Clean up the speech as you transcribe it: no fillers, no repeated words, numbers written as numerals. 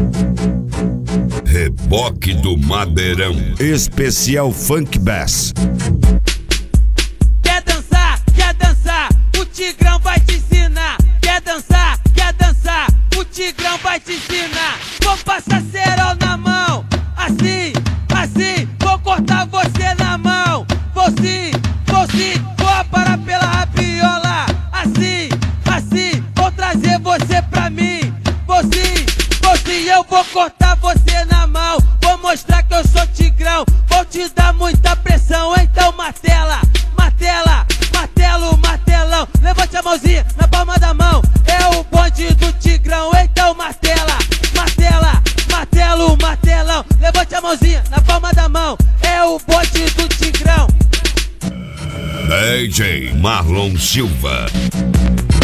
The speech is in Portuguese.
Reboque do Madeirão. Especial Funk Bass. Quer dançar, o Tigrão vai te ensinar. Quer dançar, o Tigrão vai te ensinar. Vou passar cerol na mão, assim, vou cortar você na mão. Vou sim, vou aparar pela rabiola. Assim, vou trazer você pra mim. Vou sim, eu vou cortar você na mão. Vou mostrar que eu sou Tigrão, vou te dar muita pressão. Então martelo, martelão. Levante a mãozinha na palma da mão. É o bonde do Tigrão, então martelo, martelão. Levante a mãozinha na palma da mão. É o bonde do Tigrão. DJ Marlon Silva.